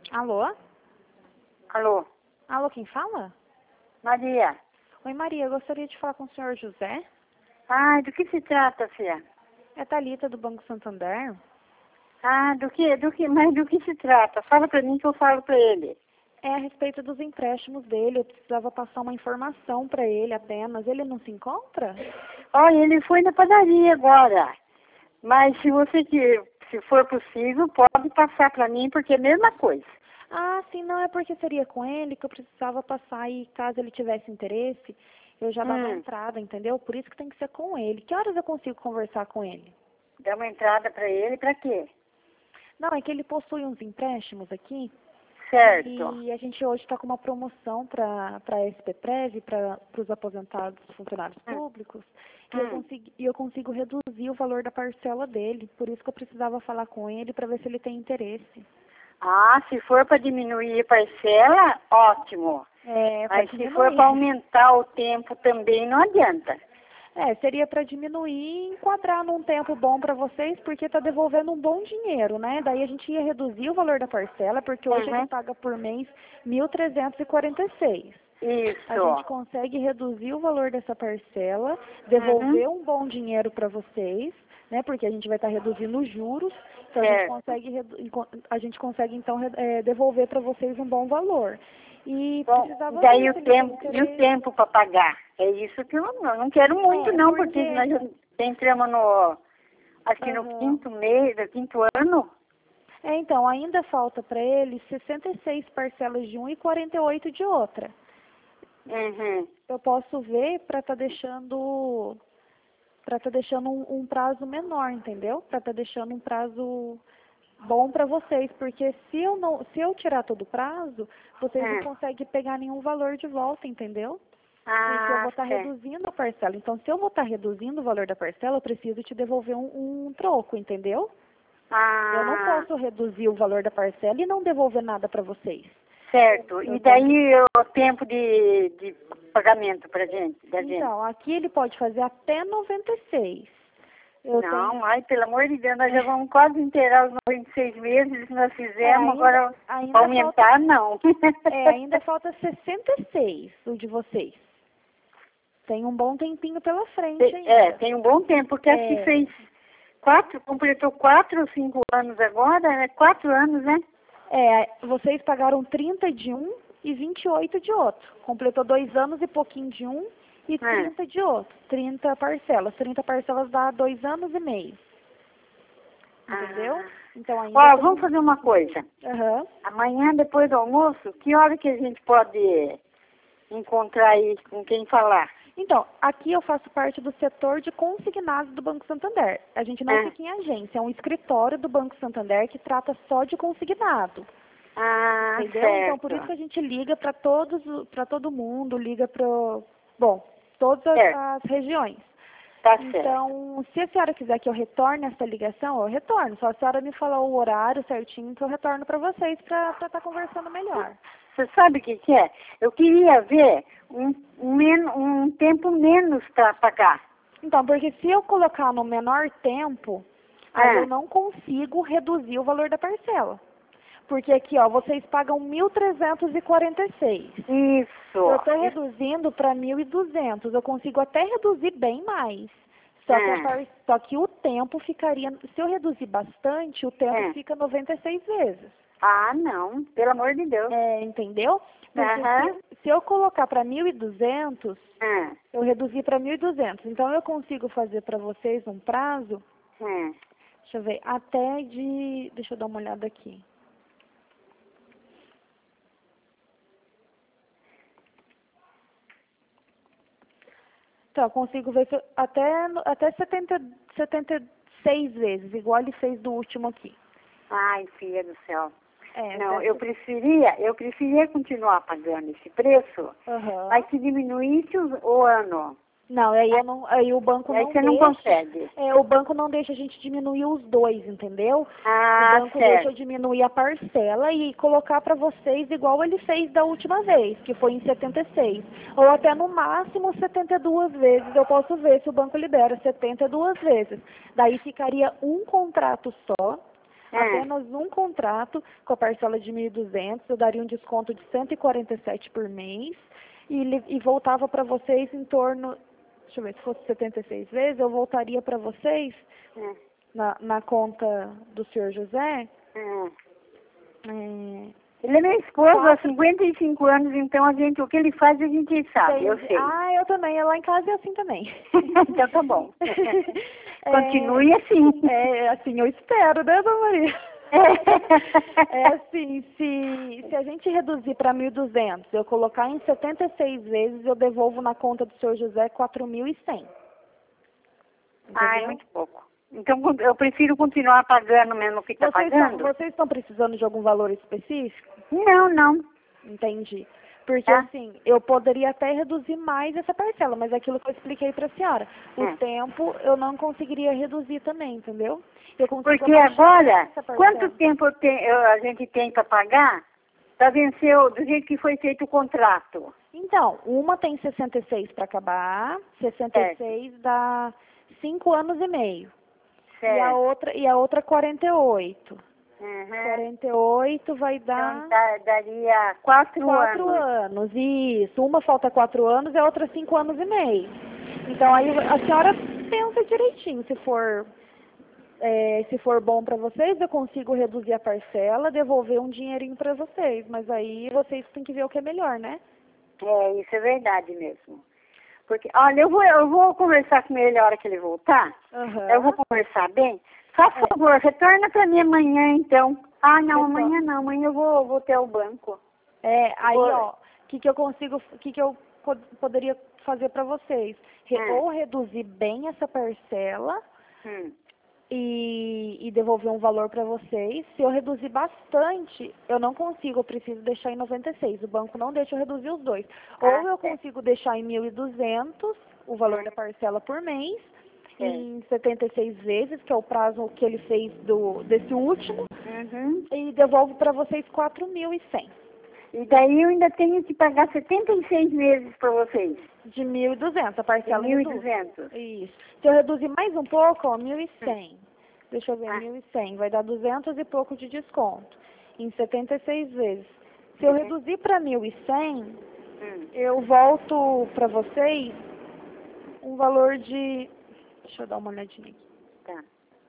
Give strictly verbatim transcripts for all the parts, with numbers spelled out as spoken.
Alô? Alô, Alô, quem fala? Maria. Oi, Maria, eu gostaria de falar com o senhor José. Ah, do que se trata, filha? É Thalita, do Banco Santander. Ah, do que, do que, mas do que se trata? Fala pra mim que eu falo pra ele. É a respeito dos empréstimos dele. Eu precisava passar uma informação para ele apenas. Ele não se encontra? Olha, ele foi na padaria agora. Mas se você que, se for possível, pode passar pra mim, porque é a mesma coisa. Ah, sim, não é porque seria com ele que eu precisava passar e caso ele tivesse interesse, eu já dava Hum, entrada, entendeu? Por isso que tem que ser com ele. Que horas eu consigo conversar com ele? dá uma entrada pra ele, pra quê? Não, é que ele possui uns empréstimos aqui. Certo. E a gente hoje está com uma promoção para a S P Prev, para os aposentados funcionários Hum, públicos, e eu, hum. consegui, e eu consigo reduzir o valor da parcela dele. Por isso que eu precisava falar com ele para ver se ele tem interesse. Ah, se for pra diminuir a parcela, ótimo. É, para Mas se for pra diminuir. aumentar o tempo também, não adianta. É, seria para diminuir e enquadrar num tempo bom para vocês, porque está devolvendo um bom dinheiro, né? Daí a gente ia reduzir o valor da parcela, porque hoje ele Uhum. paga por mês mil trezentos e quarenta e seis. A gente Isso. consegue reduzir o valor dessa parcela, Uhum. devolver um bom dinheiro para vocês, né? Porque a gente vai estar reduzindo os juros, então a gente Certo. consegue, redu- enco- a gente consegue então re- eh, devolver para vocês um bom valor. E Bom, e precisava daí ver o se ele tem tempo, e o interesse. tempo para pagar? É isso que eu não, não quero muito É, não, porque porque. nós já entramos no, acho que no Aham. quinto mês, no quinto ano. É, então, ainda falta para ele sessenta e seis parcelas de um e quarenta e oito de outra. Uhum. Eu posso ver para estar deixando para estar deixando um, um prazo menor, entendeu? Para estar deixando um prazo bom para vocês, porque se eu não, se eu tirar todo o prazo, vocês não Hum. conseguem pegar nenhum valor de volta, entendeu? Porque eu Ah, vou estar certo. reduzindo a parcela. Então, se eu vou estar reduzindo o valor da parcela, eu preciso te devolver um, um troco, entendeu? Eu não Ah, posso reduzir o valor da parcela e não devolver nada para vocês. certo. Eu E tenho que. daí o tempo de, de pagamento pra gente, da gente? Então, aqui ele pode fazer até noventa e seis. Eu Não, tenho. ai, pelo amor de Deus, nós já vamos quase inteirar os noventa e seis meses que nós É, fizemos, ainda, agora pra ainda falta. aumentar, não. É, ainda falta sessenta e seis o de vocês. Tem um bom tempinho pela frente Tem- É, ainda. tem um bom tempo, porque acho que É, fez quatro, completou quatro ou cinco anos agora, né? Quatro anos, né? é, vocês pagaram trinta de um e vinte e oito de outro. Completou dois anos e pouquinho de um e É. trinta de outro. Trinta parcelas. Trinta parcelas dá dois anos e meio. Entendeu? Ah. Então ainda Ó, tem vamos um. fazer uma coisa. Aham. Amanhã, depois do almoço, que hora que a gente pode encontrar aí com quem falar? Então, aqui eu faço parte do setor de consignados do Banco Santander. A gente não É. fica em agência, é um escritório do Banco Santander que trata só de consignado. Ah, Entendeu? Então, por certo. isso que a gente liga para todos, para todo mundo, liga para, bom, todas as, Certo, as regiões. tá certo. Então, se a senhora quiser que eu retorne essa ligação, eu retorno. Só a senhora me falar o horário certinho que eu retorno para vocês para estar conversando melhor. Você sabe o que, que é? Eu queria ver um, um, men- um tempo menos para pagar. Então, porque se eu colocar no menor tempo, aí eu É. não consigo reduzir o valor da parcela. Porque aqui, ó, vocês pagam mil trezentos e quarenta e seis. Eu Isso. estou Isso. reduzindo para mil e duzentos. Eu consigo até reduzir bem mais. Só que, a É. par- só que o tempo ficaria... Se eu reduzir bastante, o tempo É. fica noventa e seis vezes. Ah, não. Pelo amor de Deus. É, entendeu? Porque Aham. se, se eu colocar para mil e duzentos, É. eu reduzi para mil e duzentos. Então, eu consigo fazer para vocês um prazo, É. deixa eu ver, até de... Deixa eu dar uma olhada aqui. Então, eu consigo ver se eu- até, no- até setenta, setenta e seis vezes, igual ele fez do último aqui. Ai, filha do céu. É, Não, até eu se- preferia, eu preferia continuar pagando esse preço, Aham. mas que diminuísse o, o ano. Não, aí, eu não, aí o banco Aí não você não deixa. consegue. É, o banco não deixa a gente diminuir os dois, entendeu? O Ah, banco deixa eu certo. diminuir a parcela e colocar para vocês igual ele fez da última vez, que foi em setenta e seis. Ou até no máximo setenta e duas vezes. Eu posso ver se o banco libera setenta e duas vezes. Daí ficaria um contrato só. É. Apenas um contrato com a parcela de mil e duzentos, eu daria um desconto de cento e quarenta e sete por mês e, li- e voltava para vocês em torno, deixa eu ver, se fosse setenta e seis vezes, eu voltaria para vocês É. na, na conta do senhor José. É. É, Ele é meu esposo há Quatro. cinquenta e cinco anos, então a gente, o que ele faz a gente sabe, eu Entendi. sei. Ah, eu também. Lá em casa é assim também. Então tá bom. É, Continue assim. É, assim, eu espero, né, dona Maria? É. É assim, se, se a gente reduzir para mil e duzentos, eu colocar em setenta e seis vezes, eu devolvo na conta do senhor José quatro mil e cem. Ah, é muito pouco. Então eu prefiro continuar pagando mesmo o que está Vocês estão, pagando. vocês estão precisando de algum valor específico? Não, não. Entendi. Porque, Tá. assim, eu poderia até reduzir mais essa parcela, mas é aquilo que eu expliquei para a senhora. O É. tempo eu não conseguiria reduzir também, entendeu? Eu consigo Porque abaixar agora, essa parcela. quanto tempo eu te- eu- a gente tem para pagar para vencer o- do jeito que foi feito o contrato? Então, uma tem sessenta e seis para acabar, sessenta e seis dá cinco anos e meio. E a Certo. outra, e a outra quarenta e oito. Uhum. quarenta e oito vai dar Então dá- daria quatro, quatro anos. anos. Isso. Uma falta quatro anos e a outra cinco anos e meio. Então aí a senhora pensa direitinho. Se for, é, se for bom para vocês, eu consigo reduzir a parcela, devolver um dinheirinho para vocês. Mas aí vocês têm que ver o que é melhor, né? É, isso é verdade mesmo. Porque, olha, eu vou, eu vou conversar com ele a hora que ele voltar. Aham. Eu vou conversar bem. Faz É. favor, retorna para mim amanhã, então. Ah, não, Retorno. amanhã não. Amanhã eu vou, vou ter o banco. É, aí, Oi. ó, o que, que eu consigo, o que, que eu po- poderia fazer para vocês? Re- Hum. Ou reduzir bem essa parcela Hum. e, e devolver um valor para vocês. Se eu reduzir bastante, eu não consigo, eu preciso deixar em noventa e seis. O banco não deixa eu reduzir os dois. Ah, Ou eu certo. consigo deixar em mil e duzentos, o valor Hum. da parcela por mês, Certo. em setenta e seis vezes, que é o prazo que ele fez do, desse último, Uhum. e devolvo para vocês quatro mil e cem. E daí eu ainda tenho que pagar setenta e seis meses para vocês. De mil e duzentos, a parcela mil e reduz. duzentos. Isso. Se eu reduzir mais um pouco, ó, mil e cem. Deixa eu ver, Ah. mil e cem. Vai dar duzentos e pouco de desconto. Em setenta e seis vezes. Se eu Uhum. reduzir para mil e cem, Hum. eu volto para vocês um valor de... Deixa eu dar uma olhadinha aqui. Tá.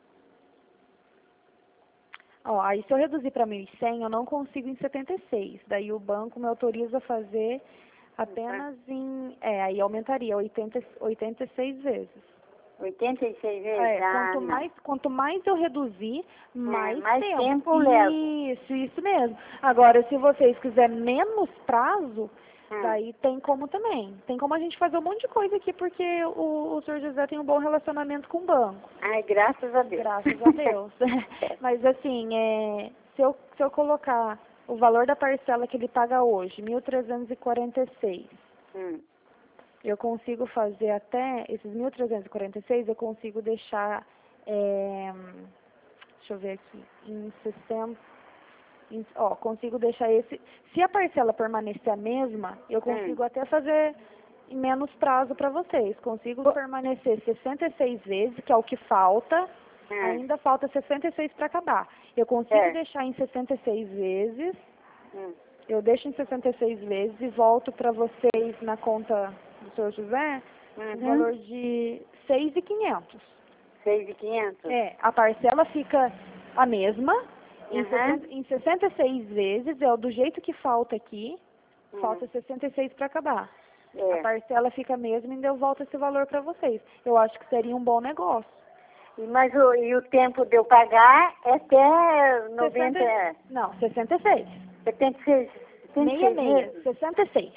Ó, aí se eu reduzir para mil e cem, eu não consigo em setenta e seis. Daí o banco me autoriza a fazer apenas em... É, aí aumentaria oitenta, oitenta e seis vezes. oitenta e seis vezes? É, Ah, quanto não. mais, quanto mais eu reduzir, mais, mais tempo. tempo eu levo. Isso, isso mesmo. Agora, se vocês quiserem menos prazo, Hum. daí tem como também. Tem como a gente fazer um monte de coisa aqui, porque o, o senhor José tem um bom relacionamento com o banco. Ai, graças a Deus. Graças a Deus. Mas assim, é, se, eu, se eu colocar o valor da parcela que ele paga hoje, mil trezentos e quarenta e seis, Hum. eu consigo fazer até esses mil trezentos e quarenta e seis, eu consigo deixar, é, deixa eu ver aqui, em sessenta, em, ó, consigo deixar esse, se a parcela permanecer a mesma, eu consigo Hum. até fazer em menos prazo para vocês. Consigo permanecer sessenta e seis vezes, que é o que falta, Hum. ainda falta sessenta e seis para acabar. Eu consigo É. deixar em sessenta e seis vezes, Hum. eu deixo em sessenta e seis vezes e volto para vocês na conta do senhor José, um Uhum. valor de seis mil e quinhentos. seis mil e quinhentos? É, a parcela fica a mesma, em, Uhum. sessenta, em sessenta e seis vezes, é o do jeito que falta aqui, Hum. falta sessenta e seis para acabar. É. A parcela fica a mesma e ainda eu volto esse valor para vocês. Eu acho que seria um bom negócio. E, mas o, e o tempo de eu pagar é até noventa... sessenta, não, sessenta e seis. setenta e seis, setenta e Meia, seis meia, meses? sessenta e seis.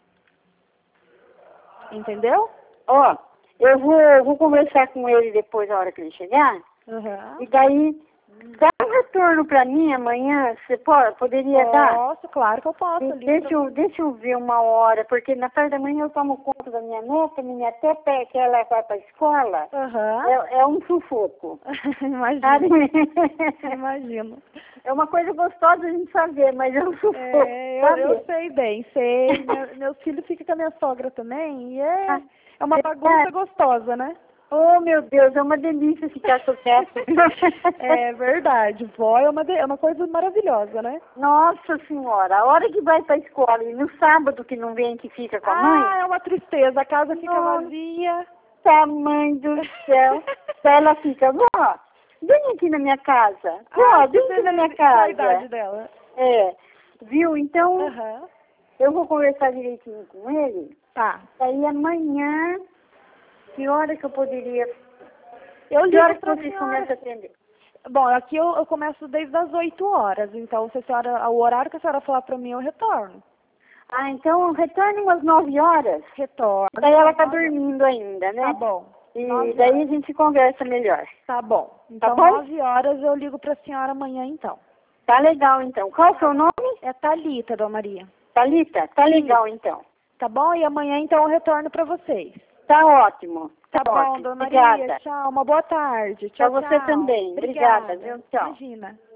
Entendeu? Ó, eu vou, eu vou conversar com ele depois, na hora que ele chegar. Aham. E daí, dá um retorno pra mim amanhã, você pode, poderia dar? Posso, claro que eu posso. De- ligo Deixa pra- eu, deixa eu ver uma hora, porque na tarde da manhã eu tomo conta da minha neta, minha até pé que ela vai pra escola, Aham. é, é um sufoco. Sabe? Imagino. Imagino. É uma coisa gostosa a gente fazer, mas é um sufoco, É, eu, sabe? eu sei bem, sei. Meu- meus filhos ficam com a minha sogra também e é, Ah, é uma é bagunça verdade. gostosa, né? Oh, meu Deus, é uma delícia ficar com neto. É verdade, vó é uma, de- é uma coisa maravilhosa, né? Nossa Senhora, a hora que vai pra escola e no sábado que não vem, que fica com a mãe, Ah, é uma tristeza, a casa fica Nossa. vazia. tamanho do céu. Daí ela fica, vó, vem aqui na minha casa. Vó, Ah, vem que aqui na minha beleza, qual a idade casa. dela? É, viu? Então, Aham. eu vou conversar direitinho com ele. Tá. Aí amanhã, que hora que eu poderia... Eu Que ligo hora que pra vocês senhora. começam a atender? Bom, aqui eu, eu começo desde as oito horas, então se a senhora, o horário que a senhora falar pra mim, eu retorno. Ah, então retorne umas nove horas. Retorno. Daí ela tá Nove- dormindo ainda, né? Tá bom. E Nove daí horas. a gente conversa melhor. Tá bom. Então, bom? nove horas eu ligo pra senhora amanhã, então. Tá legal, então. Qual o seu nome? É Thalita, dona Maria. Thalita? Tá legal, então. Tá bom? E amanhã, então, eu retorno pra vocês. Tá ótimo. Tá, Tá bom, ótimo. dona Maria. Obrigada. Tchau. Uma boa tarde. Tchau, Pra você tchau. também. Obrigada, viu? Tchau. Imagina.